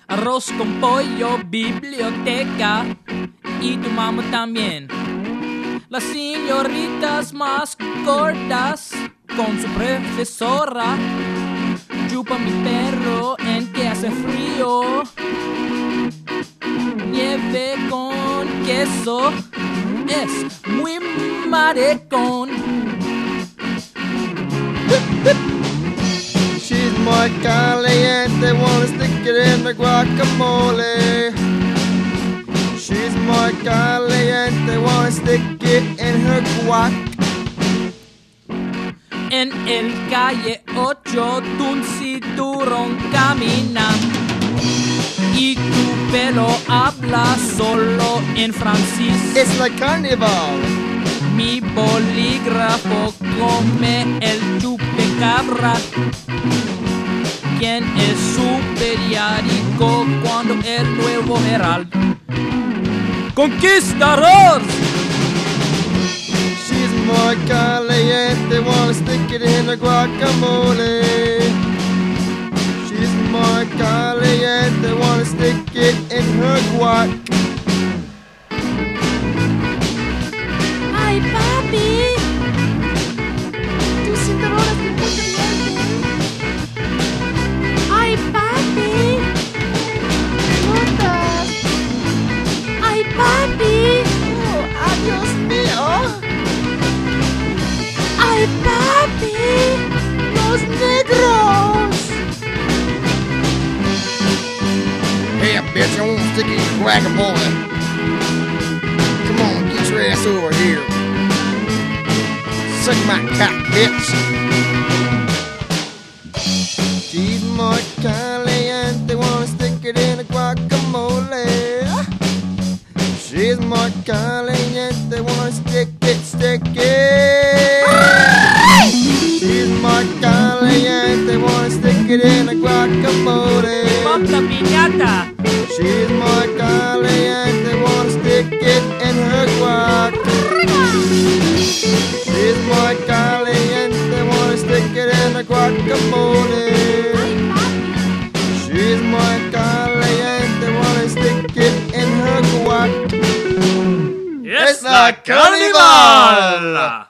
arroz con pollo, biblioteca y tu mamá también. Las señoritas más gordas con su profesora. Chupa mi perro en que hace frío. Nieve con queso es muy maricón. She's muy caliente, wanna stick it in the guacamole. She's muy caliente, wanna stick it in her guac. En el calle 8 tu un cinturón camina y tu pelo habla solo en francés. It's like carnival. Mi bolígrafo come el chupacabra. ¿Quién es su periódico cuando el nuevo Herald? ¡Conquistador! She's muy caliente, wanna stick it in the guacamole. She's muy caliente, wanna stick it in her guac. ¡Ay, papi! Tu cinturón es muy caliente. ¡Ay, papi! ¡Gotas! ¡Ay, papi! Oh, adiós mío. ¡Ay, papi! ¡Los negros! Hey, bitch, I want to stick it in your guacamole. Come on, get your ass over here. Suck my cock, bitch. She's muy caliente, wanna stick it in a guacamole. She's muy caliente, wanna stick it. She's muy caliente, wanna stick it in a guacamole. ¡Papa piñata! She's muy caliente, wanna stick it in her guac. She's muy caliente, wanna stick it in her guacamole. She's muy caliente, wanna stick it in her guac. ¡Es la carnival!